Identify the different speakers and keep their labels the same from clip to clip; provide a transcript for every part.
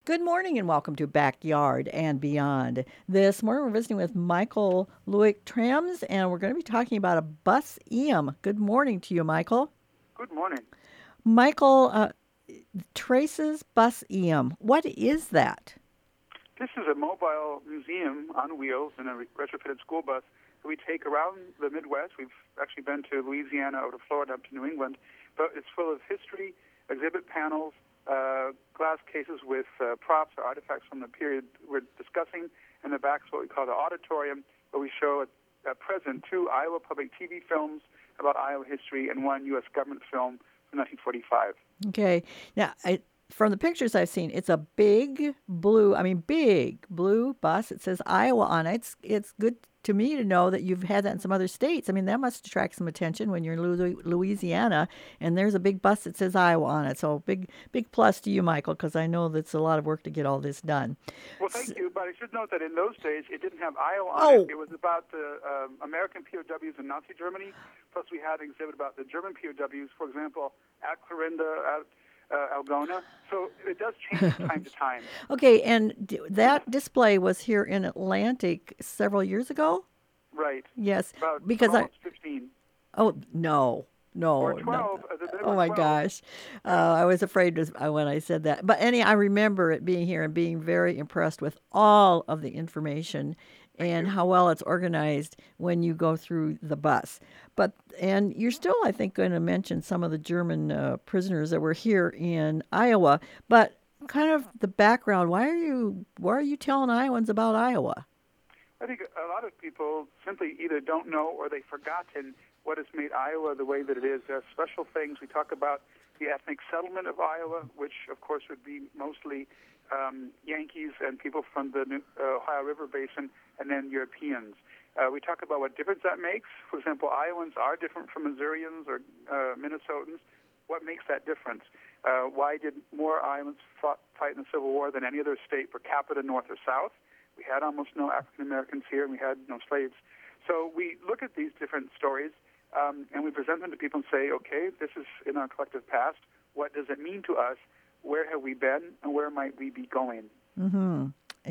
Speaker 1: Good morning and welcome to Backyard and Beyond. This morning we're visiting with Michael Luick Trams and we're going to be talking about a bus EM. Good morning to you, Michael.
Speaker 2: Good morning.
Speaker 1: Michael, Trace's Bus EM. What is that?
Speaker 2: This is a mobile museum on wheels in a retrofitted school bus that we take around the Midwest. We've actually been to Louisiana, out to Florida, up to New England. But it's full of history, exhibit panels, glass cases with props or artifacts from the period we're discussing. In the back is what we call the auditorium, where we show at present 2 Iowa Public TV films about Iowa history and 1 U.S. government film from 1945.
Speaker 1: Okay. Now, from the pictures I've seen, it's a big blue bus. It says Iowa on it. It's good to me to know that you've had that in some other states. I mean, that must attract some attention when you're in Louisiana and there's a big bus that says Iowa on it. So big plus to you, Michael, because I know that's a lot of work to get all this done.
Speaker 2: Well, thank you, but I should note that in those days it didn't have Iowa on
Speaker 1: Oh,
Speaker 2: it. It was about the American POWs in Nazi Germany. Plus, we had an exhibit about the German POWs, for example, at Clarinda, at Algona. So it does change from time to time.
Speaker 1: okay. And that display was here in Atlantic several years ago.
Speaker 2: Right.
Speaker 1: Yes,
Speaker 2: About
Speaker 1: because I.
Speaker 2: almost 15
Speaker 1: Oh no,
Speaker 2: or
Speaker 1: no, no.
Speaker 2: 12. As a bit
Speaker 1: Oh
Speaker 2: over
Speaker 1: my
Speaker 2: 12.
Speaker 1: gosh. I was afraid when I said that. But I remember it being here and being very impressed with all of the information
Speaker 2: Thank
Speaker 1: and
Speaker 2: you.
Speaker 1: how well it's organized when you go through the bus. And you're still, I think, going to mention some of the German prisoners that were here in Iowa. But kind of the background, why are you telling Iowans about Iowa?
Speaker 2: I think a lot of people simply either don't know or they've forgotten what has made Iowa the way that it is. There are special things. We talk about the ethnic settlement of Iowa, which, of course, would be mostly Yankees and people from the Ohio River Basin, and then Europeans. We talk about what difference that makes. For example, Iowans are different from Missourians or Minnesotans. What makes that difference? Why did more Iowans fight in the Civil War than any other state per capita, north or south? We had almost no African Americans here, and we had no slaves. So we look at these different stories, and we present them to people and say, okay, this is in our collective past. What does it mean to us? Where have we been, and where might we be going?
Speaker 1: Mm-hmm.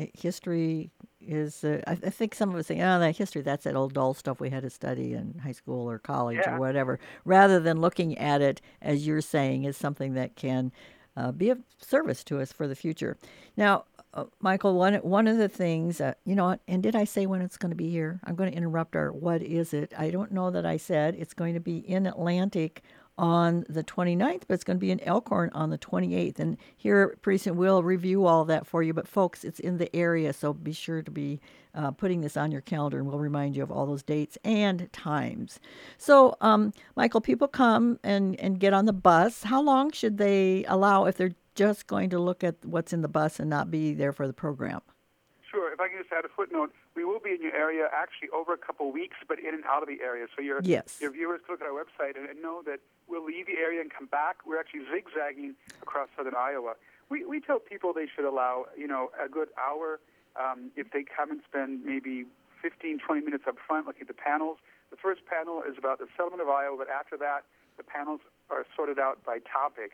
Speaker 1: History is, I think some of us think, oh, that history, that's that old dull stuff we had to study in high school or college or
Speaker 2: Yeah.
Speaker 1: whatever, rather than looking at it, as you're saying, as something that can be of service to us for the future. Now, Michael, one of the things, and did I say when it's going to be here? I'm going to interrupt our what is it? I don't know that I said it's going to be in Atlantic on the 29th, but it's going to be in Elkhorn on the 28th. And here pretty soon we'll review all that for you. But folks, it's in the area, so be sure to be putting this on your calendar, and we'll remind you of all those dates and times. So, Michael, people come and get on the bus. How long should they allow if they're just going to look at what's in the bus and not be there for the program?
Speaker 2: Sure. If I can just add a footnote, we will be in your area actually over a couple of weeks, but in and out of the area. So your
Speaker 1: Yes.
Speaker 2: viewers can look at our website and know that we'll leave the area and come back. We're actually zigzagging across southern Iowa. We tell people they should allow, a good hour if they come and spend maybe 15, 20 minutes up front looking at the panels. The first panel is about the settlement of Iowa, but after that, the panels are sorted out by topic.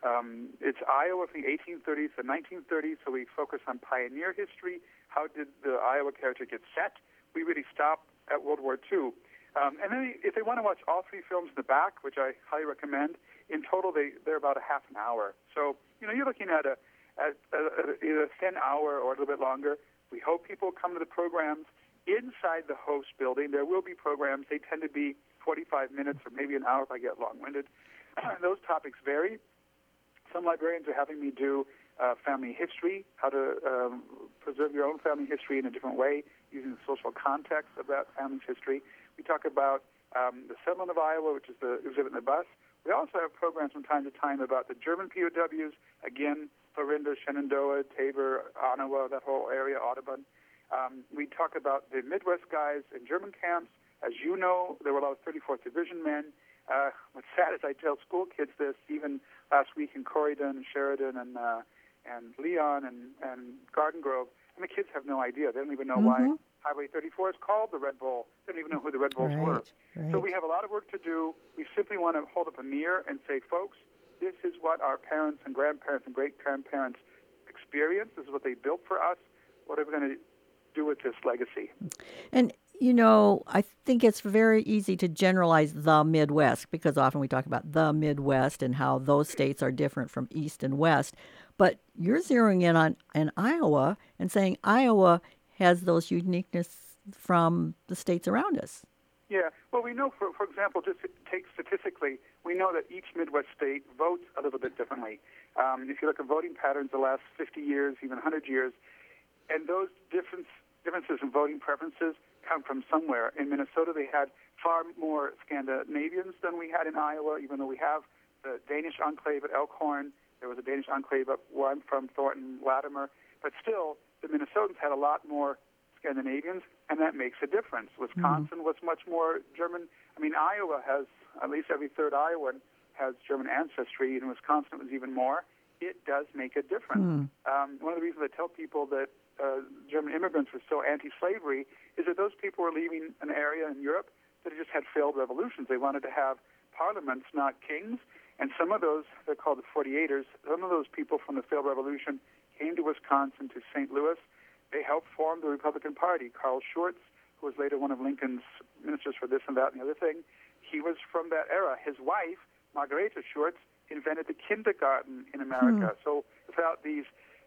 Speaker 2: It's Iowa from the 1830s to 1930s, so we focus on pioneer history. How did the Iowa character get set? We really stop at World War II. And then if they want to watch all 3 films in the back, which I highly recommend, in total they're about a half an hour. So, you're looking at either a thin hour or a little bit longer. We hope people come to the programs inside the host building. There will be programs. They tend to be 45 minutes or maybe an hour if I get long-winded. Those topics vary. Some librarians are having me do family history, how to preserve your own family history in a different way using the social context of that family's history. We talk about the settlement of Iowa, which is the exhibit in the bus. We also have programs from time to time about the German POWs, again, Clarinda, Shenandoah, Tabor, Ottawa, that whole area, Audubon. We talk about the Midwest guys in German camps. As you know, there were a lot of 34th Division men. What's sad is I tell school kids this, even last week in Corydon and Sheridan and Leon and Garden Grove, and the kids have no idea. They don't even know why
Speaker 1: Mm-hmm.
Speaker 2: Highway 34 is called the Red Bull. They don't even know who the Red Bulls were.
Speaker 1: Right.
Speaker 2: So we have a lot of work to do. We simply want to hold up a mirror and say, folks, this is what our parents and grandparents and great-grandparents experience. This is what they built for us. What are we going to do with this legacy?
Speaker 1: And, I think it's very easy to generalize the Midwest because often we talk about the Midwest and how those states are different from East and West. But you're zeroing in on Iowa and saying Iowa has those uniqueness from the states around us.
Speaker 2: Yeah. Well, we know, for example, just to take statistically, we know that each Midwest state votes a little bit differently. If you look at voting patterns the last 50 years, even 100 years, and those differences in voting preferences come from somewhere. In Minnesota, they had far more Scandinavians than we had in Iowa, even though we have the Danish enclave at Elkhorn. There was a Danish enclave up where I'm from, Thornton, Latimer. But still, the Minnesotans had a lot more Scandinavians, and that makes a difference. Wisconsin was much more German. I mean, Iowa has, at least every third Iowan has German ancestry. In Wisconsin, it was even more. It does make a difference. One of the reasons I tell people that German immigrants were so anti-slavery is that those people were leaving an area in Europe that had just had failed revolutions. They wanted to have parliaments, not kings. And some of those, they're called the 48ers, some of those people from the failed revolution came to Wisconsin, to St. Louis. They helped form the Republican Party. Carl Schurz, who was later one of Lincoln's ministers for this and that and the other thing, he was from that era. His wife, Margareta Schurz, invented the kindergarten in America. So without these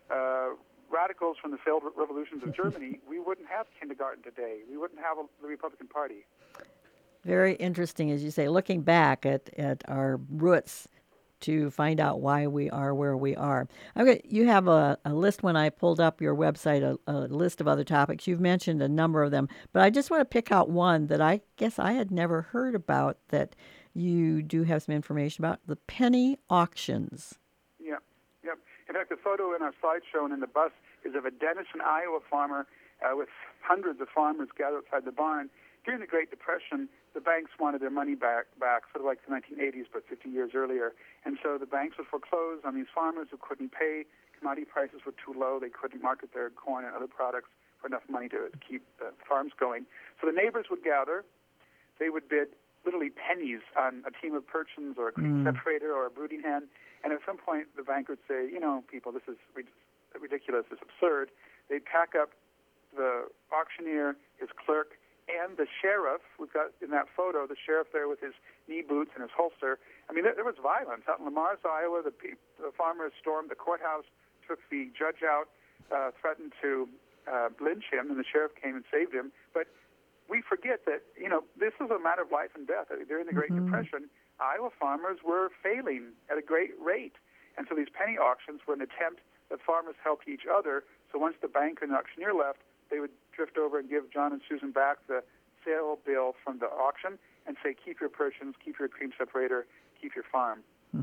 Speaker 2: radicals from the failed revolutions of Germany, we wouldn't have kindergarten today. We wouldn't have the Republican Party.
Speaker 1: Very interesting, as you say, looking back at our roots to find out why we are where we are. Okay, you have a list when I pulled up your website, a list of other topics. You've mentioned a number of them, but I just want to pick out one that I guess I had never heard about that you do have some information about, the penny auctions.
Speaker 2: Yep. In fact, the photo in our slideshow and in the bus is of a Denison, Iowa farmer with hundreds of farmers gathered outside the barn. During the Great Depression, the banks wanted their money back, sort of like the 1980s, but 50 years earlier. And so the banks would foreclose on these farmers who couldn't pay. Commodity prices were too low. They couldn't market their corn and other products for enough money to keep the farms going. So the neighbors would gather. They would bid literally pennies on a team of Perchins or a cream separator or a brooding hen. And at some point, the bank would say, people, this is ridiculous, it's absurd. They'd pack up the auctioneer, his clerk, and the sheriff. We've got in that photo the sheriff there with his knee boots and his holster. I mean, there was violence. Out in Lamars, Iowa, the farmers stormed the courthouse, took the judge out, threatened to lynch him, and the sheriff came and saved him. But we forget that, this is a matter of life and death. During the Great Depression, Iowa farmers were failing at a great rate. And so these penny auctions were an attempt that farmers helped each other. So once the banker and the auctioneer left, they would drift over and give John and Susan back the sale bill from the auction and say, keep your Perchins, keep your cream separator, keep your farm.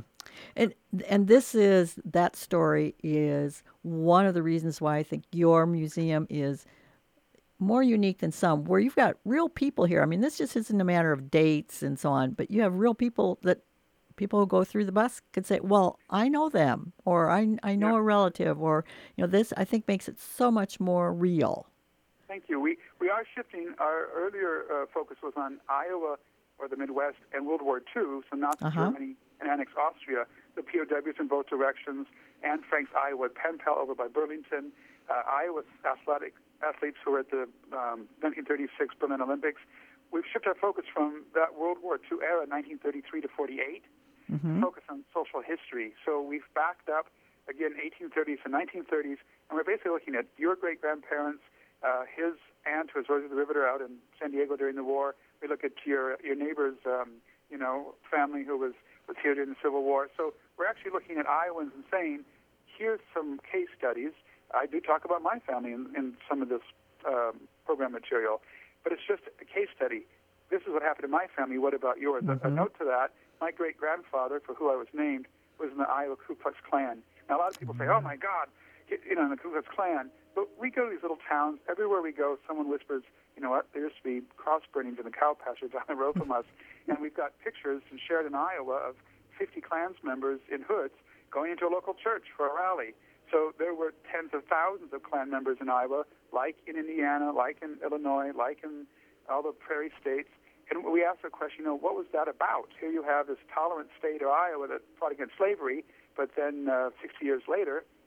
Speaker 1: And that story is one of the reasons why I think your museum is more unique than some, where you've got real people here. I mean, this just isn't a matter of dates and so on, but you have real people that people who go through the bus could say, well, I know them, or I know a relative, or, this I think makes it so much more real.
Speaker 2: Thank you. We are shifting. Our earlier focus was on Iowa or the Midwest and World War II, so Nazi Germany and annexed Austria, the POWs in both directions, Anne Frank's Iowa Pen Pal over by Burlington, Iowa's athletes who were at the 1936 Berlin Olympics. We've shifted our focus from that World War II era, 1933 to 48, to focus on social history. So we've backed up, again, 1830s and 1930s, and we're basically looking at your great-grandparents, his aunt, who was Rosie the Riveter out in San Diego during the war. We look at your neighbor's, family who was here during the Civil War. So we're actually looking at Iowans and saying, here's some case studies. I do talk about my family in some of this program material, but it's just a case study. This is what happened to my family. What about yours? A note to that, my great-grandfather, for who I was named, was in the Iowa Ku Klux Klan. Now, a lot of people say, oh, my God, in the Ku Klux Klan. But we go to these little towns. Everywhere we go, someone whispers, you know what, there used to be cross burnings in the cow pasture down the road from us. And we've got pictures in Sheridan, Iowa, of 50 Klans members in hoods going into a local church for a rally. So there were tens of thousands of Klan members in Iowa, like in Indiana, like in Illinois, like in all the prairie states. And we asked the question, what was that about? Here you have this tolerant state of Iowa that fought against slavery, but then 60 years later,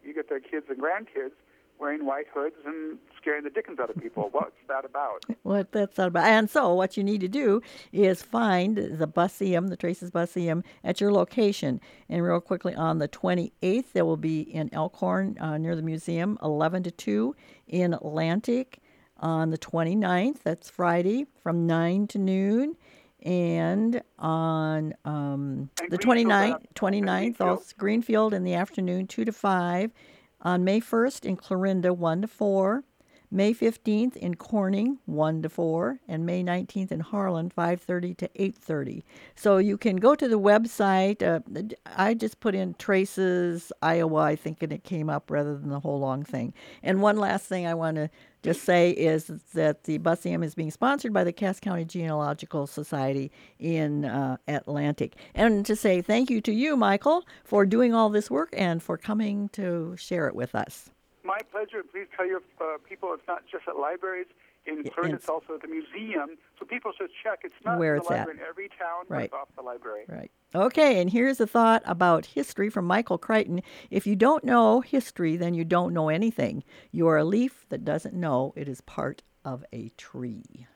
Speaker 2: you get their kids and grandkids wearing white hoods and scaring the dickens out of people. What's that about?
Speaker 1: What that's all about. And so, what you need to do is find the Buseum, the Traces Buseum, at your location. And real quickly, on the 28th, there will be in Elkhorn near the museum, 11 to 2, in Atlantic. On the 29th, that's Friday, from 9 to noon. And on the
Speaker 2: Greenfield,
Speaker 1: 29th, also Greenfield in the afternoon, 2 to 5. On May 1st in Clarinda, 1 to 4. May 15th in Corning, 1 to 4. And May 19th in Harlan, 5:30 to 8:30. So you can go to the website. I just put in Traces, Iowa, I think, and it came up rather than the whole long thing. And one last thing I want to just say is that the Buseum is being sponsored by the Cass County Genealogical Society in Atlantic. And to say thank you to you, Michael, for doing all this work and for coming to share it with us.
Speaker 2: My pleasure. Please tell your people it's not just at libraries. In Clarinda, it's also at the museum. So people should check. It's not
Speaker 1: where
Speaker 2: the
Speaker 1: it's
Speaker 2: library
Speaker 1: at.
Speaker 2: in every town,
Speaker 1: Right.
Speaker 2: but it's off the library.
Speaker 1: Right. Okay, and here's a thought about history from Michael Crichton. If you don't know history, then you don't know anything. You are a leaf that doesn't know it is part of a tree.